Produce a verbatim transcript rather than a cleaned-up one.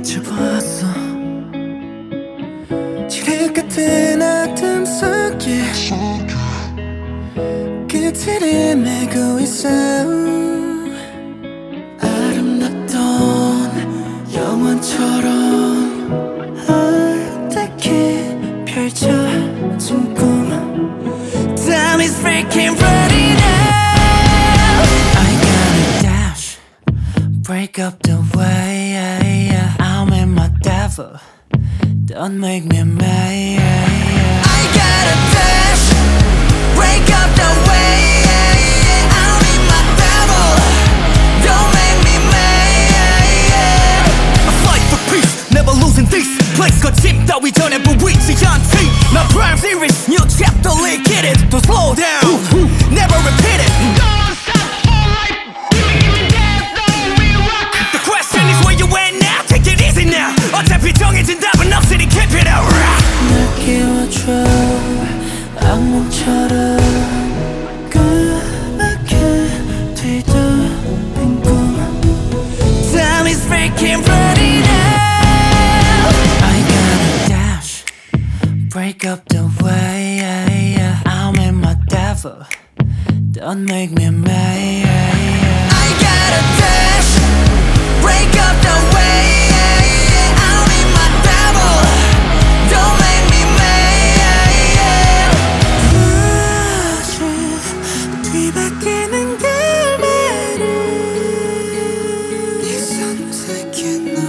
지쳐봤어. 지뢰 같은 어둠 속에 끝을 메고 있어. 아름답던 영원처럼 어떻게 펼쳐진 꿈. Time is breaking ready now. I gotta dash, break up the way. I'm in my devil, don't make me mad. I gotta dash, break up the way. I'm in my devil, don't make me mad. I fight for peace, never losing this place. 거침 따위 전에 보이지 않지. My prime series, new chapter, let's get it. Don't slow down, never repeat it. Don't stop for life, you dance, no we rock. The question is where you at now, take it easy now. 어차피 정해진 답은 없으니 keep it out. 날 깨워줘 악몽처럼 까맣게 뒤덮인 꿈. Time is breaking ready now. I gotta dash, break up the way. I'm in my devil, don't make me mad. I gotta dash, break up the way. I'm in my devil, don't make me mad. 다시 뒤바뀌는 결말을 네 선택에